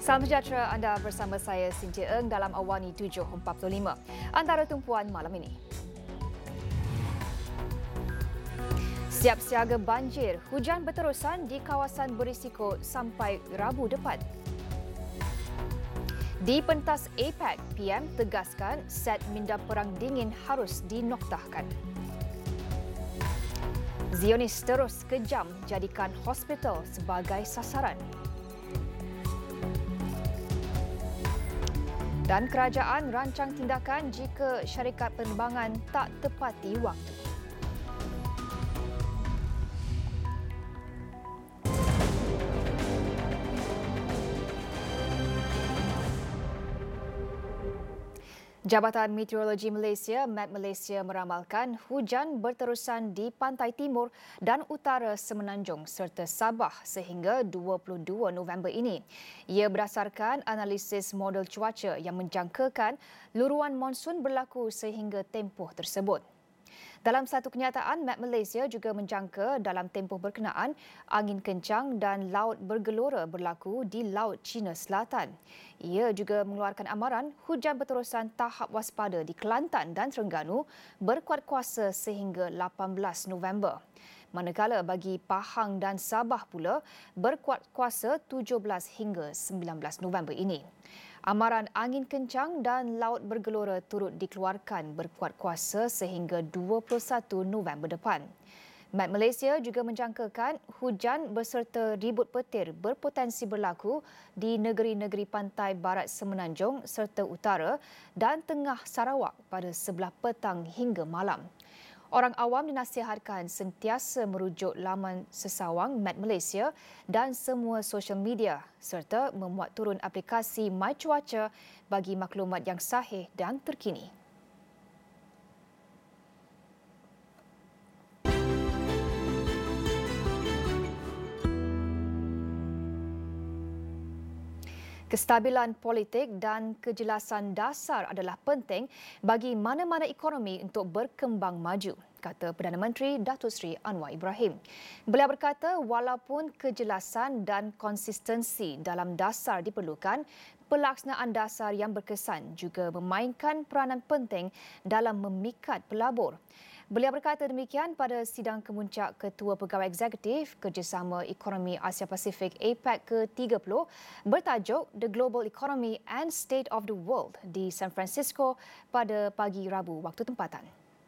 Salam sejahtera, anda bersama saya Cynthia Eng dalam Awani 7.45. Antara tumpuan malam ini. Siap siaga banjir, hujan berterusan di kawasan berisiko sampai Rabu depan. Di pentas APEC, PM tegaskan set minda perang dingin harus dinoktahkan. Zionis terus kejam jadikan hospital sebagai sasaran. Dan kerajaan rancang tindakan jika syarikat penerbangan tak tepati waktu. Jabatan Meteorologi Malaysia, Met Malaysia meramalkan hujan berterusan di pantai timur dan utara Semenanjung serta Sabah sehingga 22 November ini. Ia berdasarkan analisis model cuaca yang menjangkakan luruan monsun berlaku sehingga tempoh tersebut. Dalam satu kenyataan, Met Malaysia juga menjangka dalam tempoh berkenaan, angin kencang dan laut bergelora berlaku di Laut Cina Selatan. Ia juga mengeluarkan amaran hujan berterusan tahap waspada di Kelantan dan Terengganu berkuat kuasa sehingga 18 November. Manakala bagi Pahang dan Sabah pula berkuat kuasa 17 hingga 19 November ini. Amaran angin kencang dan laut bergelora turut dikeluarkan berkuat kuasa sehingga 21 November depan. Met Malaysia juga menjangkakan hujan beserta ribut petir berpotensi berlaku di negeri-negeri pantai barat Semenanjung serta utara dan tengah Sarawak pada sebelah petang hingga malam. Orang awam dinasihatkan sentiasa merujuk laman sesawang Met Malaysia dan semua sosial media serta memuat turun aplikasi My Cuaca bagi maklumat yang sahih dan terkini. Kestabilan politik dan kejelasan dasar adalah penting bagi mana-mana ekonomi untuk berkembang maju, kata Perdana Menteri Datuk Seri Anwar Ibrahim. Beliau berkata walaupun kejelasan dan konsistensi dalam dasar diperlukan, pelaksanaan dasar yang berkesan juga memainkan peranan penting dalam memikat pelabur. Beliau berkata demikian pada sidang kemuncak Ketua Pegawai Eksekutif Kerjasama Ekonomi Asia Pasifik APEC ke-30 bertajuk The Global Economy and State of the World di San Francisco pada pagi Rabu waktu tempatan.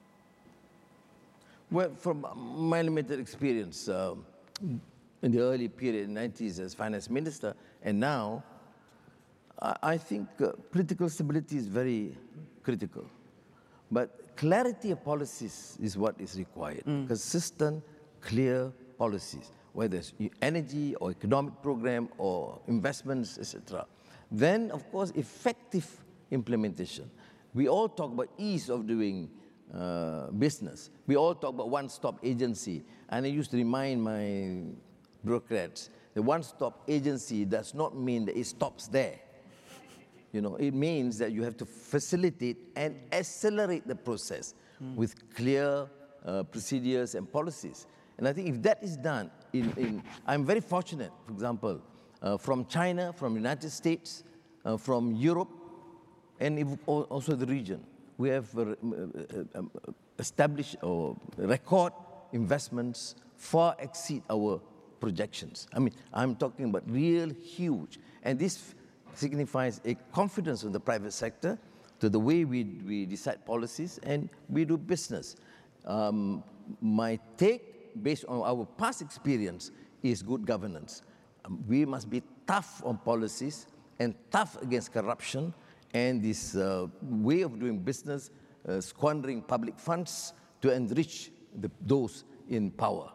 Well, from my limited experience in the early period in the 90s as finance minister and now, I think political stability is very critical. But clarity of policies is what is required. Consistent, clear policies, whether it's energy or economic program or investments, etc. Then, of course, effective implementation. We all talk about ease of doing business. We all talk about one-stop agency. And I used to remind my bureaucrats, the one-stop agency does not mean that it stops there. You know, it means that you have to facilitate and accelerate the process with clear procedures and policies. And I think if that is done, I'm very fortunate, for example, from China, from the United States, from Europe, and also the region. We have established or record investments far exceed our projections. I mean, I'm talking about real huge. And this signifies a confidence in the private sector to the way we decide policies and we do business. My take, based on our past experience, is good governance. We must be tough on policies and tough against corruption and this way of doing business, squandering public funds to enrich those in power.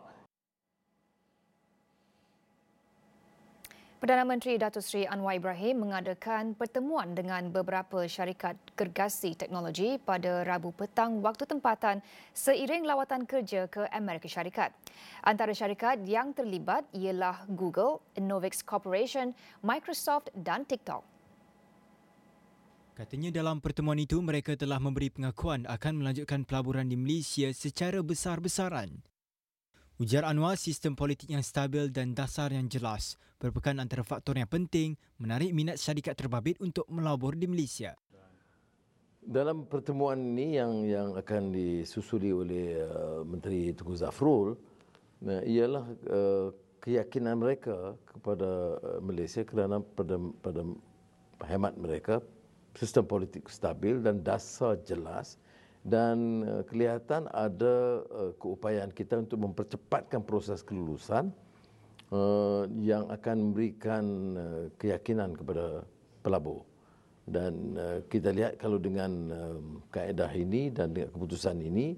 Perdana Menteri Datuk Seri Anwar Ibrahim mengadakan pertemuan dengan beberapa syarikat gergasi teknologi pada Rabu petang waktu tempatan seiring lawatan kerja ke Amerika Syarikat. Antara syarikat yang terlibat ialah Google, Innovix Corporation, Microsoft dan TikTok. Katanya dalam pertemuan itu mereka telah memberi pengakuan akan melanjutkan pelaburan di Malaysia secara besar-besaran. Ujar Anwar, sistem politik yang stabil dan dasar yang jelas merupakan antara faktor yang penting menarik minat syarikat terbabit untuk melabur di Malaysia. Dalam pertemuan ini yang akan disusuli oleh Menteri Tunku Zafrul ialah keyakinan mereka kepada Malaysia kerana pada hemat mereka sistem politik stabil dan dasar jelas. Dan kelihatan ada keupayaan kita untuk mempercepatkan proses kelulusan yang akan memberikan keyakinan kepada pelabur. Dan kita lihat kalau dengan kaedah ini dan dengan keputusan ini,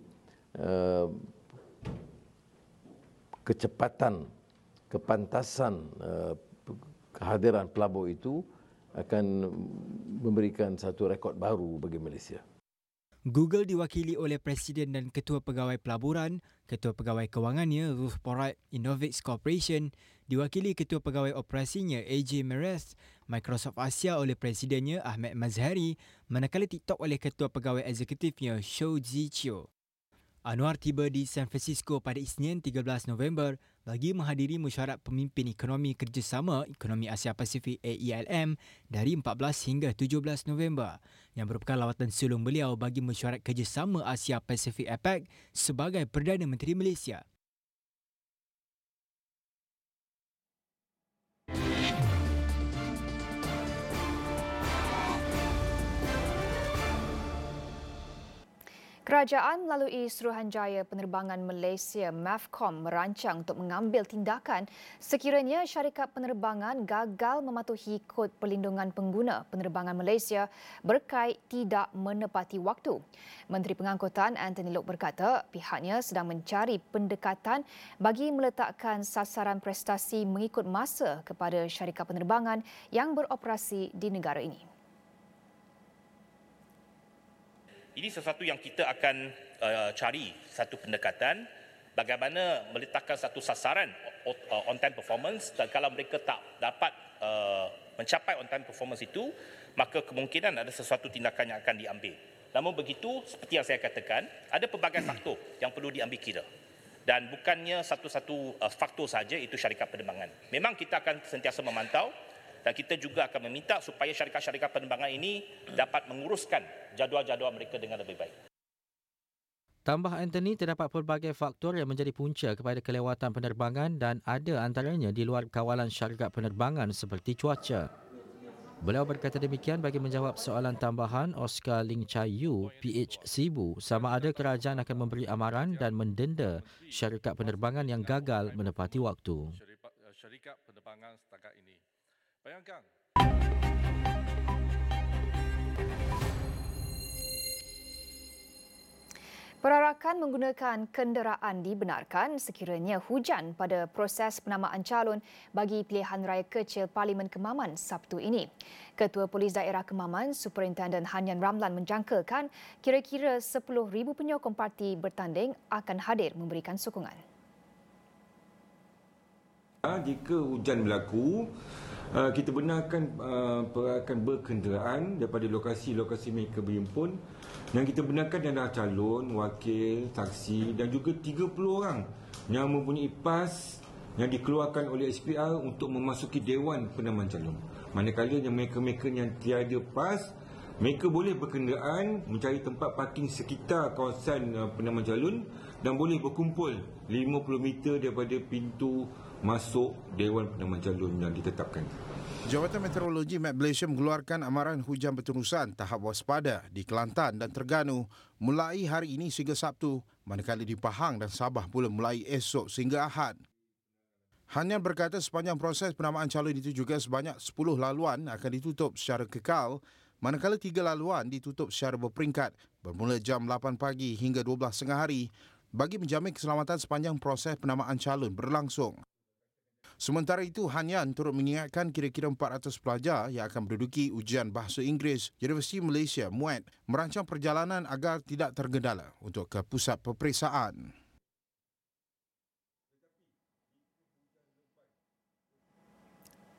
kecepatan, kepantasan kehadiran pelabur itu akan memberikan satu rekod baru bagi Malaysia. Google diwakili oleh Presiden dan Ketua Pegawai Pelaburan, Ketua Pegawai Kewangannya Ruth Porat Innovex Corporation, diwakili Ketua Pegawai Operasinya AJ Merez, Microsoft Asia oleh Presidennya Ahmed Mazhari, manakala TikTok oleh Ketua Pegawai Eksekutifnya Shou Ziqiu. Anwar tiba di San Francisco pada Isnin 13 November bagi menghadiri mesyuarat pemimpin ekonomi kerjasama Ekonomi Asia Pasifik AELM dari 14 hingga 17 November yang merupakan lawatan sulung beliau bagi mesyuarat kerjasama Asia Pasifik APEC sebagai Perdana Menteri Malaysia. Kerajaan melalui Suruhanjaya Penerbangan Malaysia MAVCOM merancang untuk mengambil tindakan sekiranya syarikat penerbangan gagal mematuhi kod perlindungan pengguna penerbangan Malaysia berkait tidak menepati waktu. Menteri Pengangkutan Anthony Loke berkata pihaknya sedang mencari pendekatan bagi meletakkan sasaran prestasi mengikut masa kepada syarikat penerbangan yang beroperasi di negara ini. Ini sesuatu yang kita akan cari satu pendekatan bagaimana meletakkan satu sasaran on time performance, dan kalau mereka tak dapat mencapai on time performance itu, maka kemungkinan ada sesuatu tindakan yang akan diambil. Namun begitu, seperti yang saya katakan, ada pelbagai faktor yang perlu diambil kira. Dan bukannya satu-satu faktor saja itu syarikat penerbangan. Memang kita akan sentiasa memantau dan kita juga akan meminta supaya syarikat-syarikat penerbangan ini dapat menguruskan jadual-jadual mereka dengan lebih baik. Tambah Anthony, terdapat pelbagai faktor yang menjadi punca kepada kelewatan penerbangan dan ada antaranya di luar kawalan syarikat penerbangan seperti cuaca. Beliau berkata demikian bagi menjawab soalan tambahan Oscar Ling Chai Yu, PH Sibu, sama ada kerajaan akan memberi amaran dan mendenda syarikat penerbangan yang gagal menepati waktu. Syarikat penerbangan setakat ini. Bayangkan. Perarakan menggunakan kenderaan dibenarkan sekiranya hujan pada proses penamaan calon bagi pilihan raya kecil Parlimen Kemaman Sabtu ini. Ketua Polis Daerah Kemaman, Superintendent Hanyan Ramlan menjangkakan kira-kira 10,000 penyokong parti bertanding akan hadir memberikan sokongan. Jika hujan berlaku, kita benarkan perarakan berkenderaan daripada lokasi-lokasi mereka berhimpun, dan kita benarkan adalah calon, wakil, saksi dan juga 30 orang yang mempunyai PAS yang dikeluarkan oleh SPR untuk memasuki Dewan Penamaan Calon. Manakala yang mereka-mereka yang tiada PAS, mereka boleh berkenderaan mencari tempat parking sekitar kawasan penamaan calon dan boleh berkumpul 50 meter daripada pintu masuk Dewan Penamaan Calon yang ditetapkan. Jabatan Meteorologi Malaysia mengeluarkan amaran hujan berterusan tahap waspada di Kelantan dan Terengganu mulai hari ini sehingga Sabtu, manakala di Pahang dan Sabah pula mulai esok sehingga Ahad. Hanyan berkata sepanjang proses penamaan calon itu juga sebanyak 10 laluan akan ditutup secara kekal, manakala 3 laluan ditutup secara berperingkat bermula jam 8 pagi hingga 12 tengah hari bagi menjamin keselamatan sepanjang proses penamaan calon berlangsung. Sementara itu, Hanyan turut mengingatkan kira-kira 400 pelajar yang akan menduduki ujian Bahasa Inggeris Universiti Malaysia MUAT merancang perjalanan agar tidak tergendala untuk ke pusat peperiksaan.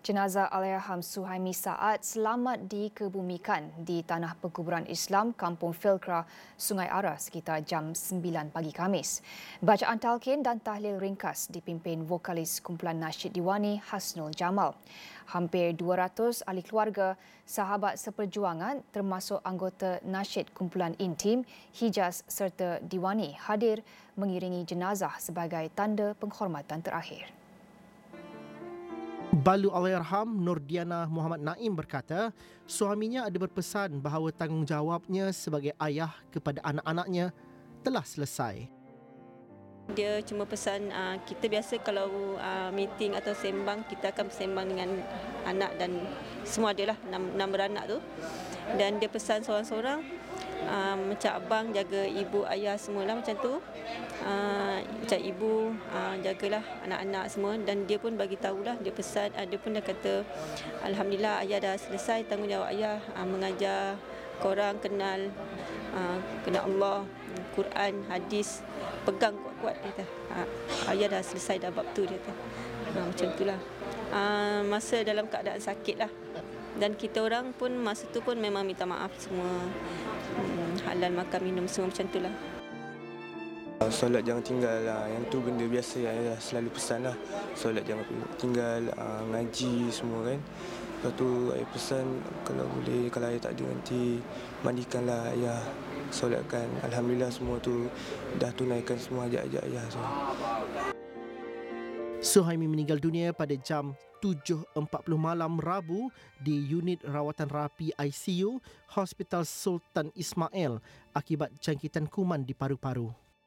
Jenazah Allahyarham Suhaimi Saad selamat dikebumikan di Tanah Perkuburan Islam Kampung Filkra, Sungai Ara sekitar jam 9 pagi Khamis. Bacaan talqin dan tahlil ringkas dipimpin vokalis kumpulan nasyid Diwani Hasnul Jamal. Hampir 200 ahli keluarga, sahabat seperjuangan termasuk anggota nasyid kumpulan intim, Hijaz serta Diwani hadir mengiringi jenazah sebagai tanda penghormatan terakhir. Balu Allahyarham Nurdiana Muhammad Naim berkata, suaminya ada berpesan bahawa tanggungjawabnya sebagai ayah kepada anak-anaknya telah selesai. Dia cuma pesan kita biasa kalau meeting atau sembang, kita akan sembang dengan anak dan semua adalah 6 beranak tu. Dan dia pesan seorang-seorang macam abang jaga ibu ayah semualah macam tu. Macam ibu jagalah anak-anak semua, dan dia pun bagi tahulah, dia pesan, dia pun dah kata alhamdulillah ayah dah selesai tanggungjawab ayah mengajar korang kenal Allah, Quran, hadis, pegang kuat-kuat dia kata. Ayah dah selesai dah bab tu dia kata. Macam itulah. Masa dalam keadaan sakit lah. Dan kita orang pun masa tu pun memang minta maaf semua. Halal makan minum semua macam itulah. Solat jangan tinggal lah. Yang tu benda biasa yang ayah selalu pesan lah. Solat jangan tinggal, ngaji semua kan. Lepas tu ayah pesan kalau boleh, kalau ayah tak ada nanti mandikanlah ayah, solatkan. Alhamdulillah semua tu dah tunaikan semua hajat-hajat ayah semua. Suhaimi meninggal dunia pada jam 7.40 malam Rabu di unit rawatan rapi ICU Hospital Sultan Ismail akibat jangkitan kuman di paru-paru.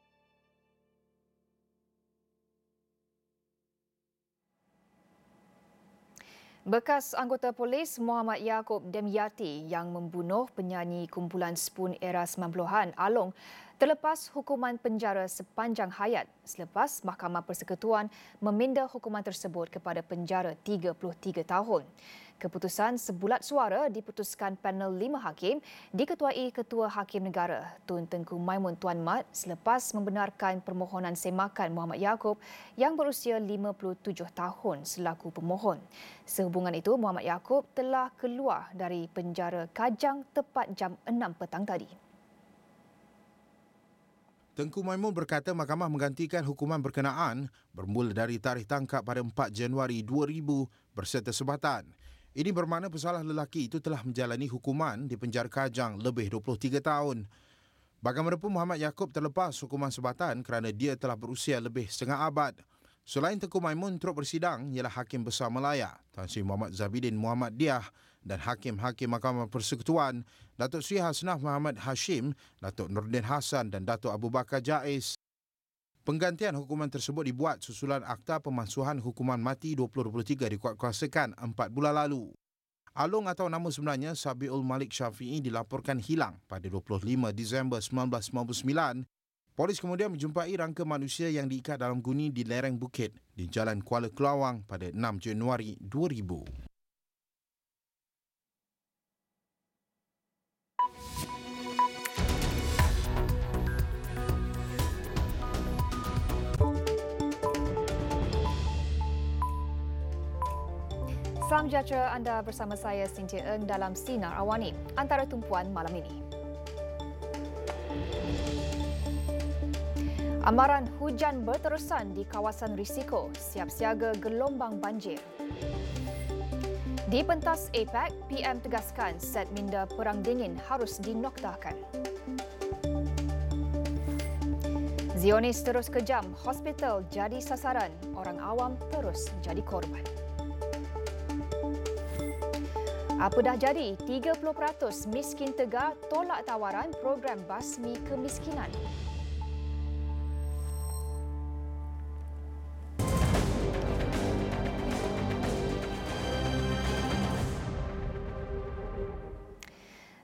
Bekas anggota polis Muhammad Yaakob Demyati yang membunuh penyanyi kumpulan Spoon era 90-an Along terlepas hukuman penjara sepanjang hayat selepas Mahkamah Persekutuan meminda hukuman tersebut kepada penjara 33 tahun. Keputusan sebulat suara diputuskan panel 5 hakim diketuai Ketua Hakim Negara Tun Tengku Maimun Tuan Mat selepas membenarkan permohonan semakan Muhammad Yaakob yang berusia 57 tahun selaku pemohon. Sehubungan itu, Muhammad Yaakob telah keluar dari penjara Kajang tepat jam 6 petang tadi. Tengku Maimun berkata mahkamah menggantikan hukuman berkenaan bermula dari tarikh tangkap pada 4 Januari 2000 berserta sebatan. Ini bermakna pesalah lelaki itu telah menjalani hukuman di penjara Kajang lebih 23 tahun. Bagaimanapun Muhammad Yaakob terlepas hukuman sebatan kerana dia telah berusia lebih setengah abad. Selain Tengku Maimun, turut bersidang ialah Hakim Besar Melaya, Tan Sri Muhammad Zabidin Muhammad Diah dan Hakim-Hakim Mahkamah Persekutuan, Datuk Sri Hasnaf Muhammad Hashim, Datuk Nordin Hassan dan Datuk Abu Bakar Jaiz. Penggantian hukuman tersebut dibuat susulan Akta Pemansuhan Hukuman Mati 2023 dikuatkuasakan 4 bulan lalu. Along atau nama sebenarnya Sabiul Malik Syafi'i dilaporkan hilang pada 25 Disember 1999. Polis kemudian menjumpai rangka manusia yang diikat dalam guni di lereng bukit di Jalan Kuala Kelawang pada 6 Januari 2000. Salam sejahtera, anda bersama saya Cynthia Eng dalam Sinar Awani. Antara tumpuan malam ini. Amaran hujan berterusan di kawasan risiko, siap siaga gelombang banjir. Di pentas APEC, PM tegaskan set minda perang dingin harus dinoktahkan. Zionis terus kejam, hospital jadi sasaran, orang awam terus jadi korban. Apa dah jadi? 30% miskin Tegar tolak tawaran program basmi kemiskinan.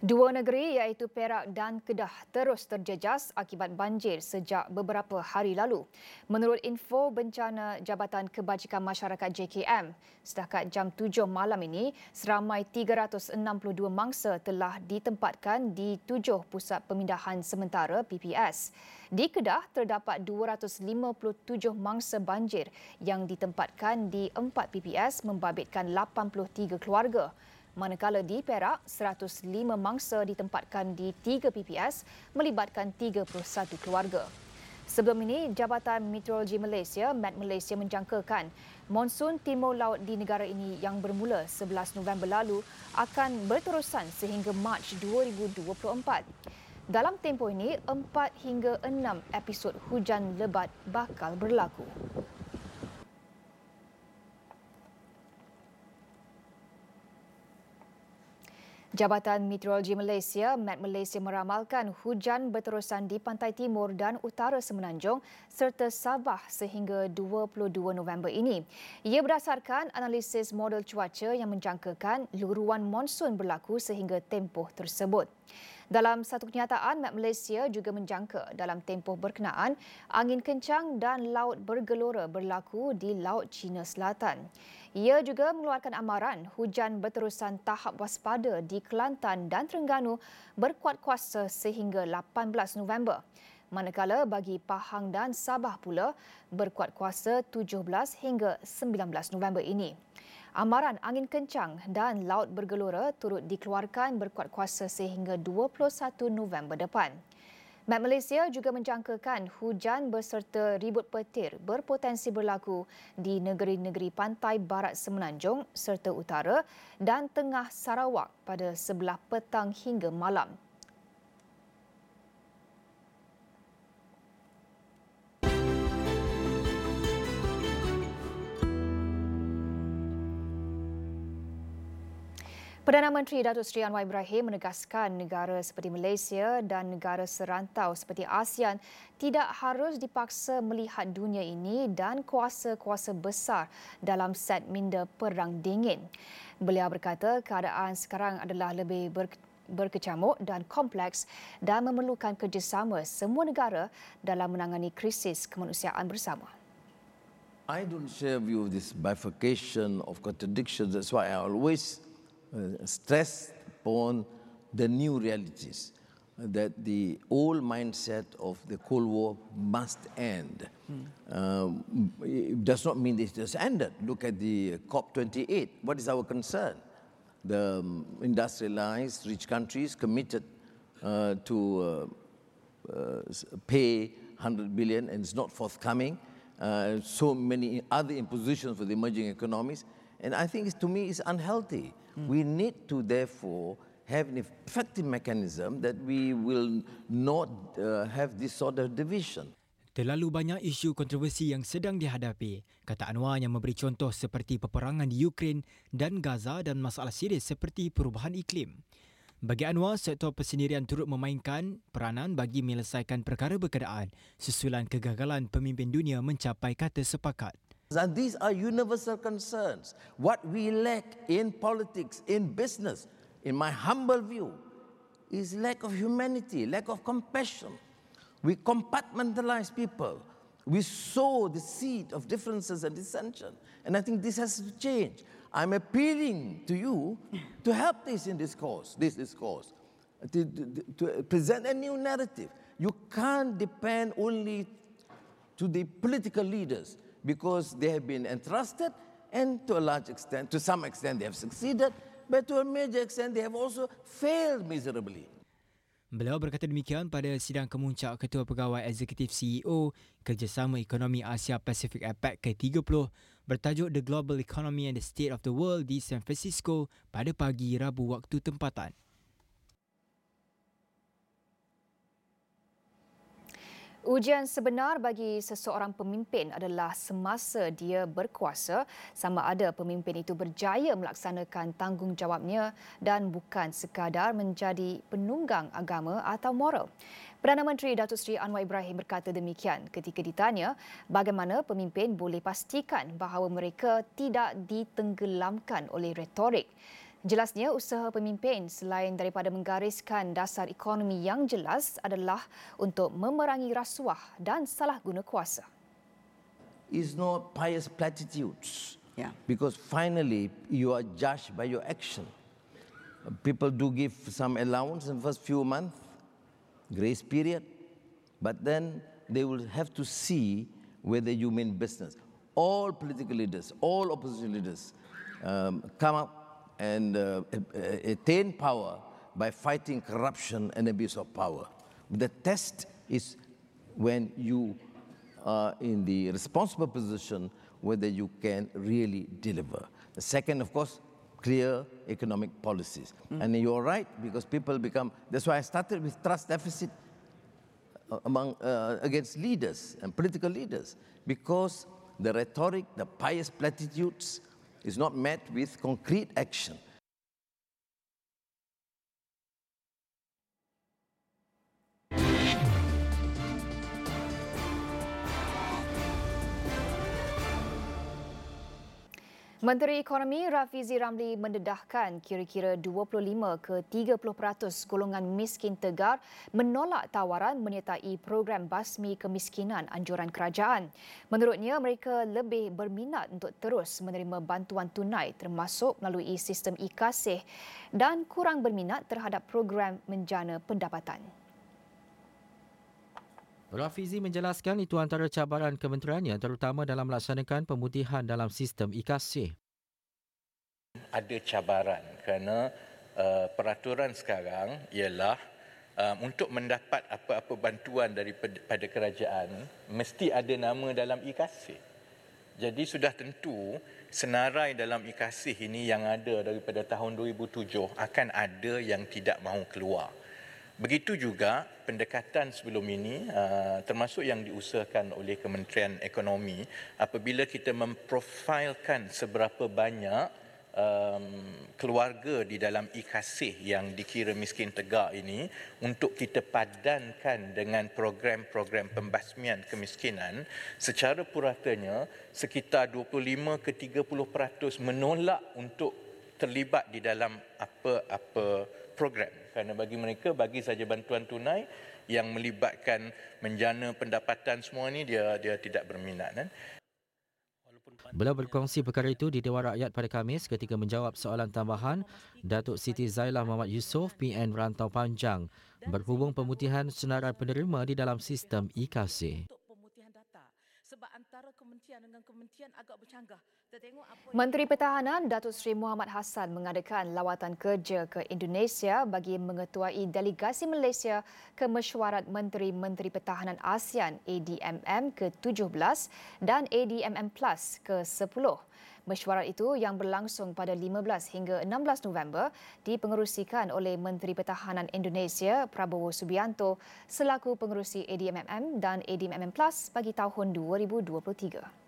Dua negeri iaitu Perak dan Kedah terus terjejas akibat banjir sejak beberapa hari lalu. Menurut info bencana Jabatan Kebajikan Masyarakat JKM, setakat jam 7 malam ini, seramai 362 mangsa telah ditempatkan di 7 pusat pemindahan sementara PPS. Di Kedah, terdapat 257 mangsa banjir yang ditempatkan di 4 PPS membabitkan 83 keluarga. Manakala di Perak, 105 mangsa ditempatkan di 3 PPS melibatkan 31 keluarga. Sebelum ini, Jabatan Meteorologi Malaysia, Met Malaysia menjangkakan monsun timur laut di negara ini yang bermula 11 November lalu akan berterusan sehingga Mac 2024. Dalam tempoh ini, 4 hingga 6 episod hujan lebat bakal berlaku. Jabatan Meteorologi Malaysia, Met Malaysia meramalkan hujan berterusan di pantai timur dan utara Semenanjung serta Sabah sehingga 22 November ini. Ia berdasarkan analisis model cuaca yang menjangkakan luruan monsun berlaku sehingga tempoh tersebut. Dalam satu kenyataan, Met Malaysia juga menjangka dalam tempoh berkenaan, angin kencang dan laut bergelora berlaku di Laut Cina Selatan. Ia juga mengeluarkan amaran hujan berterusan tahap waspada di Kelantan dan Terengganu berkuat kuasa sehingga 18 November. Manakala bagi Pahang dan Sabah pula berkuat kuasa 17 hingga 19 November ini. Amaran angin kencang dan laut bergelora turut dikeluarkan berkuat kuasa sehingga 21 November depan. Met Malaysia juga menjangkakan hujan berserta ribut petir berpotensi berlaku di negeri-negeri pantai barat Semenanjung serta utara dan tengah Sarawak pada sebelah petang hingga malam. Perdana Menteri Datuk Seri Anwar Ibrahim menegaskan negara seperti Malaysia dan negara serantau seperti ASEAN tidak harus dipaksa melihat dunia ini dan kuasa-kuasa besar dalam set minda perang dingin. Beliau berkata keadaan sekarang adalah lebih berkecamuk dan kompleks dan memerlukan kerjasama semua negara dalam menangani krisis kemanusiaan bersama. I don't share view of this bifurcation of contradictions. That's why I always stress upon the new realities, that the old mindset of the Cold War must end. It does not mean it has ended. Look at the COP28. What is our concern? The industrialized, rich countries committed to pay 100 billion and it's not forthcoming. So many other impositions for the emerging economies. And I think to me it's unhealthy. We need to therefore have an effective mechanism that we will not have this sort of division. Terlalu banyak isu kontroversi yang sedang dihadapi, kata Anwar yang memberi contoh seperti peperangan di Ukraine dan Gaza dan masalah serius seperti perubahan iklim. Bagi Anwar, sektor persendirian turut memainkan peranan bagi menyelesaikan perkara berkenaan susulan kegagalan pemimpin dunia mencapai kata sepakat. And these are universal concerns. What we lack in politics, in business, in my humble view, is lack of humanity, lack of compassion. We compartmentalize people. We sow the seed of differences and dissension. And I think this has to change. I'm appealing to you to help this discourse, to present a new narrative. You can't depend only to the political leaders, because they have been entrusted and to a large extent, to some extent they have succeeded, but to a major extent they have also failed miserably. Beliau berkata demikian pada sidang kemuncak Ketua Pegawai Eksekutif CEO Kerjasama Ekonomi Asia Pasifik APEC ke-30 bertajuk The Global Economy and the State of the World di San Francisco pada pagi Rabu waktu tempatan. Ujian sebenar bagi seseorang pemimpin adalah semasa dia berkuasa, sama ada pemimpin itu berjaya melaksanakan tanggungjawabnya dan bukan sekadar menjadi penunggang agama atau moral. Perdana Menteri Datuk Seri Anwar Ibrahim berkata demikian ketika ditanya bagaimana pemimpin boleh pastikan bahawa mereka tidak ditenggelamkan oleh retorik. Jelasnya, usaha pemimpin selain daripada menggariskan dasar ekonomi yang jelas adalah untuk memerangi rasuah dan salah guna kuasa. It's not pious platitudes. Yeah. Because finally, you are judged by your action. People do give some allowance in the first few months, grace period, but then they will have to see whether you mean business. All political leaders, all opposition leaders come up and attain power by fighting corruption and abuse of power. The test is when you are in the responsible position, whether you can really deliver. The second, of course, clear economic policies. And you're right, because people become, that's why I started with trust deficit against leaders and political leaders, because the rhetoric, the pious platitudes is not met with concrete action. Menteri Ekonomi Rafizi Ramli mendedahkan kira-kira 25 ke 30% golongan miskin tegar menolak tawaran menyertai program basmi kemiskinan anjuran kerajaan. Menurutnya, mereka lebih berminat untuk terus menerima bantuan tunai termasuk melalui sistem e-Kasih dan kurang berminat terhadap program menjana pendapatan. Rafizi menjelaskan itu antara cabaran kementeriannya terutama dalam melaksanakan pemutihan dalam sistem e-Kasih. Ada cabaran kerana peraturan sekarang ialah untuk mendapat apa-apa bantuan daripada kerajaan mesti ada nama dalam e-Kasih. Jadi sudah tentu senarai dalam e-Kasih ini yang ada daripada tahun 2007 akan ada yang tidak mahu keluar. Begitu juga pendekatan sebelum ini termasuk yang diusahakan oleh Kementerian Ekonomi apabila kita memprofilkan seberapa banyak keluarga di dalam e-Kasih yang dikira miskin tegak ini untuk kita padankan dengan program-program pembasmian kemiskinan, secara puratanya sekitar 25 ke 30% menolak untuk terlibat di dalam apa-apa program. Kerana bagi mereka, bagi saja bantuan tunai yang melibatkan menjana pendapatan semua ni dia tidak berminat. Kan? Beliau berkongsi perkara itu di Dewan Rakyat pada Khamis ketika menjawab soalan tambahan Datuk Siti Zailah Muhammad Yusof, PN Rantau Panjang, berhubung pemutihan senarai penerima di dalam sistem e-Kasih. Sebab antara kementerian dengan kementerian agak bercanggah. Menteri Pertahanan Datuk Seri Muhammad Hassan mengadakan lawatan kerja ke Indonesia bagi mengetuai delegasi Malaysia ke Mesyuarat Menteri-Menteri Pertahanan ASEAN ADMM ke-17 dan ADMM Plus ke-10. Mesyuarat itu yang berlangsung pada 15 hingga 16 November dipengerusikan oleh Menteri Pertahanan Indonesia Prabowo Subianto selaku pengerusi ADMM dan ADMM Plus bagi tahun 2023.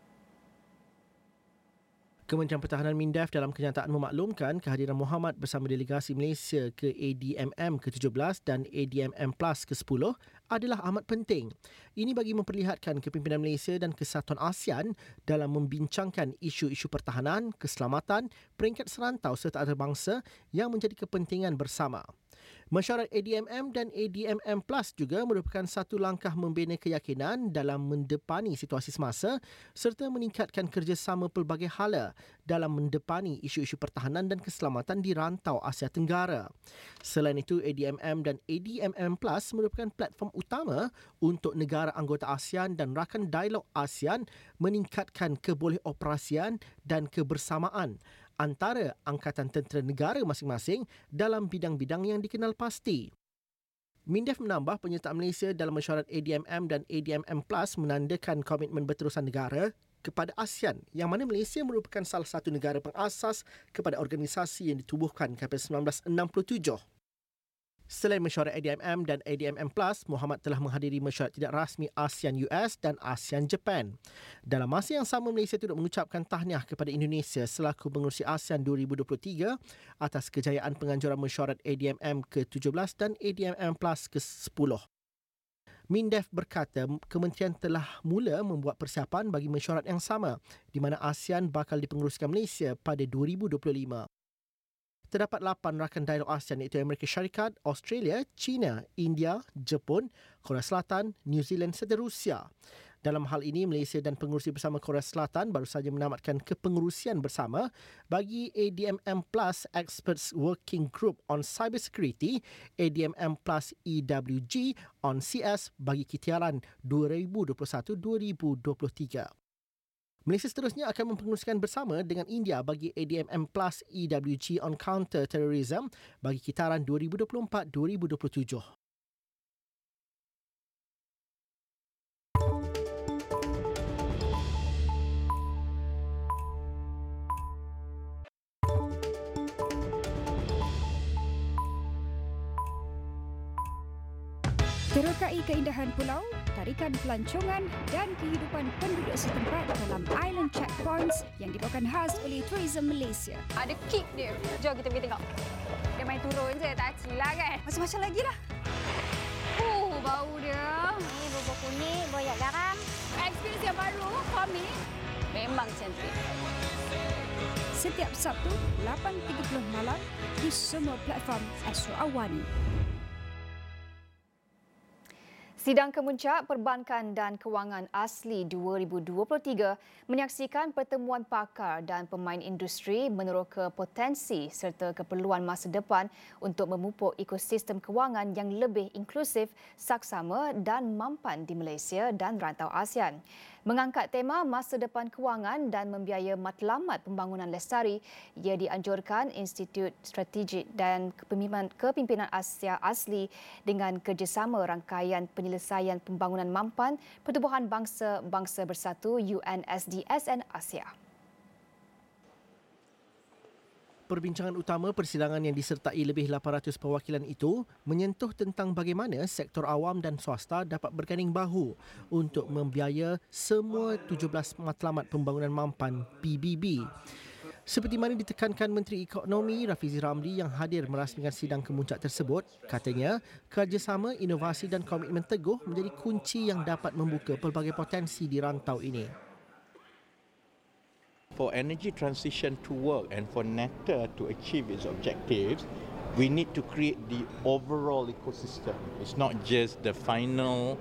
Kementerian Pertahanan MINDEF dalam kenyataan memaklumkan kehadiran Muhammad bersama delegasi Malaysia ke ADMM ke-17 dan ADMM Plus ke-10 adalah amat penting. Ini bagi memperlihatkan kepimpinan Malaysia dan kesatuan ASEAN dalam membincangkan isu-isu pertahanan, keselamatan, peringkat serantau serta antarabangsa yang menjadi kepentingan bersama. Mesyuarat ADMM dan ADMM Plus juga merupakan satu langkah membina keyakinan dalam mendepani situasi semasa serta meningkatkan kerjasama pelbagai hala dalam mendepani isu-isu pertahanan dan keselamatan di rantau Asia Tenggara. Selain itu, ADMM dan ADMM Plus merupakan platform utama untuk negara anggota ASEAN dan rakan dialog ASEAN meningkatkan kebolehoperasian dan kebersamaan antara angkatan tentera negara masing-masing dalam bidang-bidang yang dikenal pasti. MINDEF menambah penyertaan Malaysia dalam mesyuarat ADMM dan ADMM Plus menandakan komitmen berterusan negara kepada ASEAN yang mana Malaysia merupakan salah satu negara pengasas kepada organisasi yang ditubuhkan pada 1967. Selain mesyuarat ADMM dan ADMM Plus, Muhammad telah menghadiri mesyuarat tidak rasmi ASEAN-US dan ASEAN-Japan. Dalam masa yang sama, Malaysia turut mengucapkan tahniah kepada Indonesia selaku pengerusi ASEAN 2023 atas kejayaan penganjuran mesyuarat ADMM ke-17 dan ADMM Plus ke-10. MINDEF berkata kementerian telah mula membuat persiapan bagi mesyuarat yang sama di mana ASEAN bakal dipengeruskan Malaysia pada 2025. terdapat 8 rakan dialog ASEAN iaitu Amerika Syarikat, Australia, China, India, Jepun, Korea Selatan, New Zealand serta Rusia. Dalam hal ini, Malaysia dan pengurusi bersama Korea Selatan baru saja menamatkan kepengurusian bersama bagi ADMM Plus Experts Working Group on Cyber Security, ADMM Plus EWG on CS bagi kitiaran 2021-2023. Malaysia seterusnya akan mempengurusikan bersama dengan India bagi ADMM Plus EWG on Counter Terrorism bagi kitaran 2024-2027. Terokai keindahan pulau, tarikan pelancongan dan kehidupan penduduk setempat dalam Island Checkpoints yang dibawakan khas oleh Tourism Malaysia. Ada kick dia. Jom kita pergi tengok. Dia main turun je, tak cilah kan? Macam-macam lagi lah. Bau dia. Ini bubur kuning, boyak garam. Experience yang baru, kami. Memang cantik. Setiap Sabtu, 8.30 malam di semua platform Astro Awani. Sidang Kemuncak Perbankan dan Kewangan Asli 2023 menyaksikan pertemuan pakar dan pemain industri meneroka potensi serta keperluan masa depan untuk memupuk ekosistem kewangan yang lebih inklusif, saksama dan mampan di Malaysia dan rantau ASEAN. Mengangkat tema masa depan kewangan dan membiaya matlamat pembangunan lestari, ia dianjurkan Institut Strategik dan Kepimpinan Asia Asli dengan kerjasama rangkaian penyelesaian pembangunan mampan Pertubuhan Bangsa Bersatu UNSDSN Asia. Perbincangan utama persidangan yang disertai lebih 800 perwakilan itu menyentuh tentang bagaimana sektor awam dan swasta dapat berganding bahu untuk membiaya semua 17 matlamat pembangunan mampan PBB. Seperti mana ditekankan Menteri Ekonomi Rafizi Ramli yang hadir merasmikan sidang kemuncak tersebut, katanya kerjasama, inovasi dan komitmen teguh menjadi kunci yang dapat membuka pelbagai potensi di rantau ini. For energy transition to work and for NETA to achieve its objectives, we need to create the overall ecosystem. It's not just the final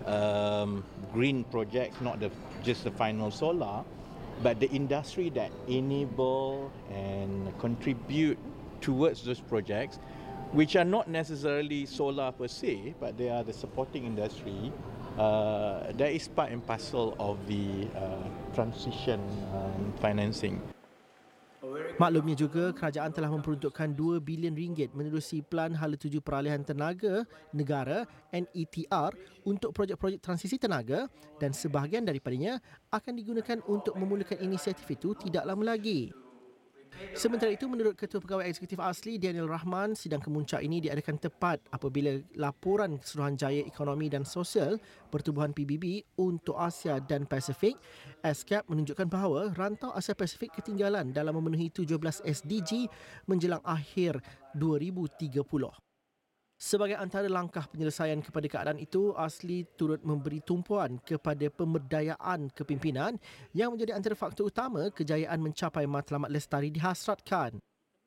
green projects, not just the final solar, but the industry that enable and contribute towards those projects, which are not necessarily solar per se, but they are the supporting industry. That is part and parcel of the transition financing. Maklumnya juga, kerajaan telah memperuntukkan RM2 bilion menerusi Pelan Hala Tuju Peralihan Tenaga Negara NETR untuk projek-projek transisi tenaga dan sebahagian daripadanya akan digunakan untuk memulakan inisiatif itu tidak lama lagi. Sementara itu, menurut Ketua Pegawai Eksekutif Asli Daniel Rahman, sidang kemuncak ini diadakan tepat apabila laporan Suruhanjaya Ekonomi dan Sosial Pertubuhan PBB untuk Asia dan Pasifik (ASCAP) menunjukkan bahawa rantau Asia Pasifik ketinggalan dalam memenuhi 17 SDG menjelang akhir 2030. Sebagai antara langkah penyelesaian kepada keadaan itu, Asli turut memberi tumpuan kepada pemberdayaan kepimpinan yang menjadi antara faktor utama kejayaan mencapai matlamat lestari dihasratkan.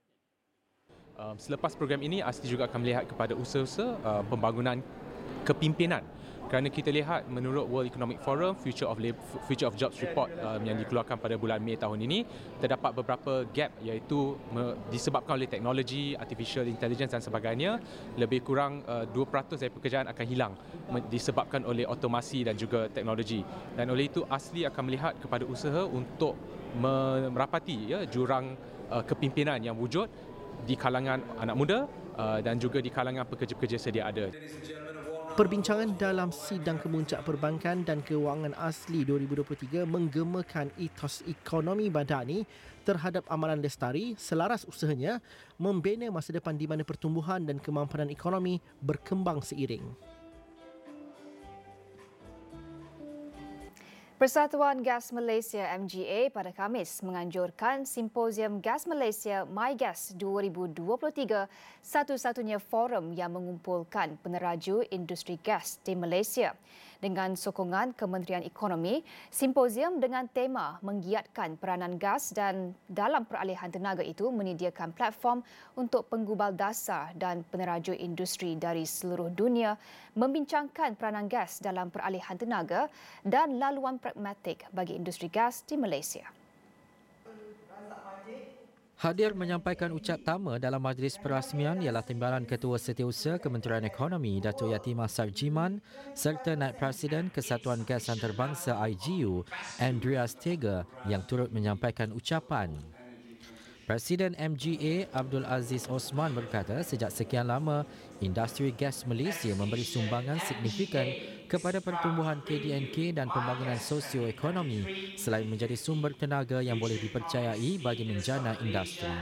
Selepas program ini, Asli juga akan melihat kepada usaha-usaha pembangunan kepimpinan. Kerana kita lihat menurut World Economic Forum Future of Jobs Report yang dikeluarkan pada bulan Mei tahun ini, terdapat beberapa gap iaitu disebabkan oleh teknologi, artificial intelligence dan sebagainya. Lebih kurang 2% dari pekerjaan akan hilang disebabkan oleh otomasi dan juga teknologi. Dan oleh itu Asli akan melihat kepada usaha untuk merapati jurang kepimpinan yang wujud di kalangan anak muda dan juga di kalangan pekerja-pekerja sedia ada. Perbincangan dalam sidang kemuncak perbankan dan kewangan asli 2023 menggemakan etos ekonomi madani terhadap amalan lestari selaras usahanya membina masa depan di mana pertumbuhan dan kemampanan ekonomi berkembang seiring. Persatuan Gas Malaysia MGA pada Khamis menganjurkan Simposium Gas Malaysia MyGas 2023 satu-satunya forum yang mengumpulkan peneraju industri gas di Malaysia. Dengan sokongan Kementerian Ekonomi, simposium dengan tema menggiatkan peranan gas dan dalam peralihan tenaga itu menyediakan platform untuk penggubal dasar dan peneraju industri dari seluruh dunia membincangkan peranan gas dalam peralihan tenaga dan laluan pragmatik bagi industri gas di Malaysia. Hadir menyampaikan ucap tama dalam majlis perasmian ialah Timbalan Ketua Setiausaha Kementerian Ekonomi Datuk Yatimah Sarjiman serta Naib Presiden Kesatuan Gas Antarabangsa IGU Andreas Teger yang turut menyampaikan ucapan. Presiden MGA Abdul Aziz Osman berkata sejak sekian lama industri gas Malaysia memberi sumbangan signifikan kepada pertumbuhan KDNK dan pembangunan sosioekonomi selain menjadi sumber tenaga yang boleh dipercayai bagi menjana industri.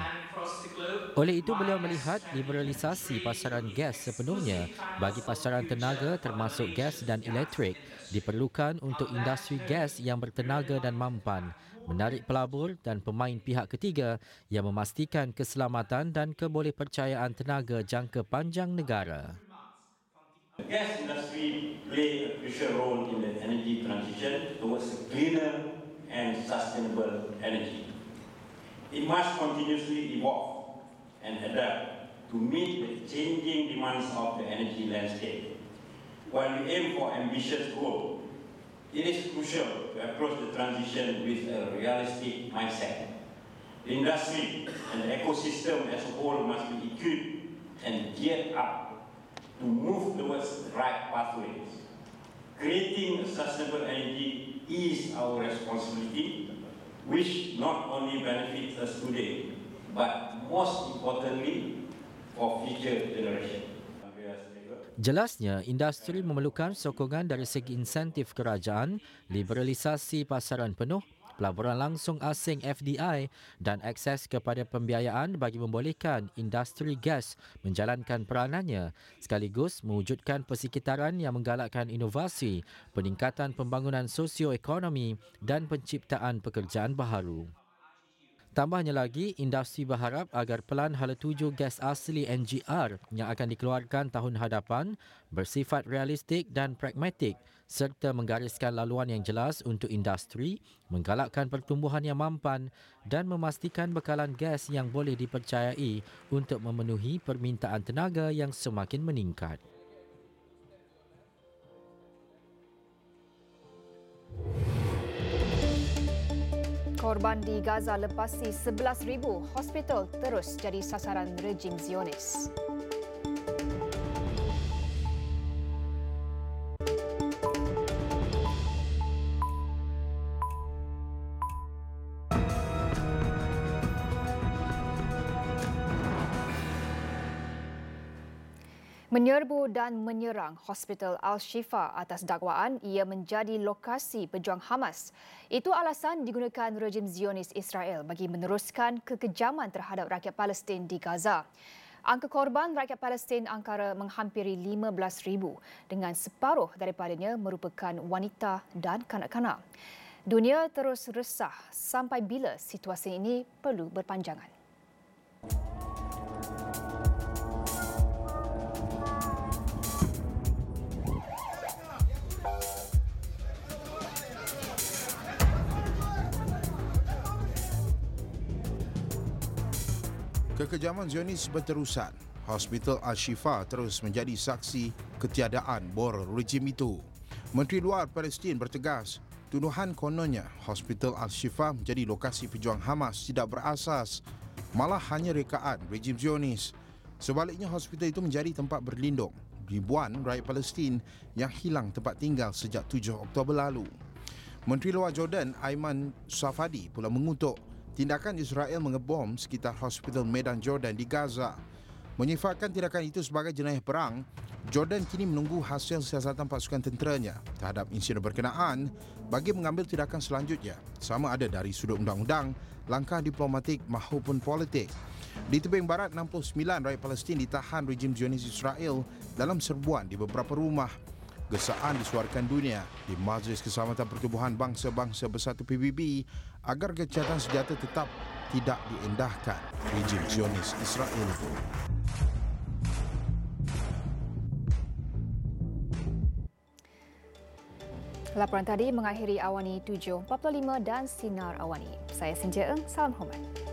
Oleh itu, beliau melihat liberalisasi pasaran gas sepenuhnya bagi pasaran tenaga termasuk gas dan elektrik diperlukan untuk industri gas yang bertenaga dan mampan, menarik pelabur dan pemain pihak ketiga yang memastikan keselamatan dan kebolehpercayaan tenaga jangka panjang negara. The gas industry play a crucial role in the energy transition towards a cleaner and sustainable energy. It must continuously evolve and adapt to meet the changing demands of the energy landscape. While we aim for ambitious goals, it is crucial to approach the transition with a realistic mindset. The industry and the ecosystem as a whole must be equipped and geared up to move towards the right pathways. Creating a sustainable energy is our responsibility, which not only benefits us today, but most importantly, for future generations. Jelasnya, industri memerlukan sokongan dari segi insentif kerajaan, liberalisasi pasaran penuh, pelaburan langsung asing FDI dan akses kepada pembiayaan bagi membolehkan industri gas menjalankan peranannya sekaligus mewujudkan persekitaran yang menggalakkan inovasi, peningkatan pembangunan sosioekonomi dan penciptaan pekerjaan baharu. Tambahnya lagi, industri berharap agar pelan hala tuju gas asli NGR yang akan dikeluarkan tahun hadapan bersifat realistik dan pragmatik serta menggariskan laluan yang jelas untuk industri, menggalakkan pertumbuhan yang mampan dan memastikan bekalan gas yang boleh dipercayai untuk memenuhi permintaan tenaga yang semakin meningkat. Korban di Gaza lepasi 11,000 hospital terus jadi sasaran rejim Zionis. Menyerbu dan menyerang Hospital Al-Shifa atas dakwaan ia menjadi lokasi pejuang Hamas. Itu alasan digunakan rejim Zionis Israel bagi meneruskan kekejaman terhadap rakyat Palestin di Gaza. Angka korban rakyat Palestin angkara menghampiri 15,000 dengan separuh daripadanya merupakan wanita dan kanak-kanak. Dunia terus resah sampai bila situasi ini perlu berpanjangan. Kekejaman Zionis berterusan. Hospital Al-Shifa terus menjadi saksi ketiadaan bor rejim itu. Menteri Luar Palestin bertegas, tuduhan kononnya Hospital Al-Shifa menjadi lokasi pejuang Hamas tidak berasas, malah hanya rekaan rejim Zionis. Sebaliknya, hospital itu menjadi tempat berlindung ribuan rakyat Palestin yang hilang tempat tinggal sejak 7 Oktober lalu. Menteri Luar Jordan Ayman Safadi pula mengutuk tindakan Israel mengebom sekitar Hospital Medan Jordan di Gaza. Menyifatkan tindakan itu sebagai jenayah perang, Jordan kini menunggu hasil siasatan pasukan tenteranya terhadap insiden berkenaan bagi mengambil tindakan selanjutnya, sama ada dari sudut undang-undang, langkah diplomatik maupun politik. Di tebing barat, 69 rakyat Palestin ditahan rejim Zionis Israel dalam serbuan di beberapa rumah. Gesaan disuarakan dunia di Majlis Keselamatan Pertubuhan Bangsa-Bangsa Bersatu PBB agar gencatan senjata tetap tidak diendahkan rejim Zionis Israel itu. Laporan tadi mengakhiri Awani 7.45 dan Sinar Awani. Saya Cynthia Eng, salam hormat.